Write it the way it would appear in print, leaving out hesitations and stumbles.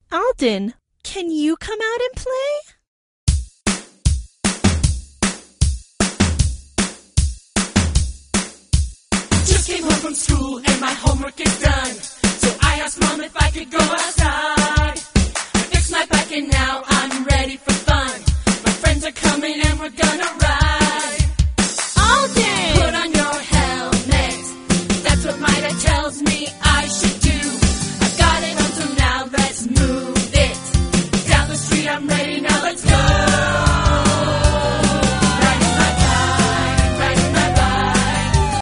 Alden, can you come out and play? Just came home from school and my homework is done. So I asked Mom if I could go outside. I fixed my bike and now I'm ready for fun. My friends are coming and we're gonna ride.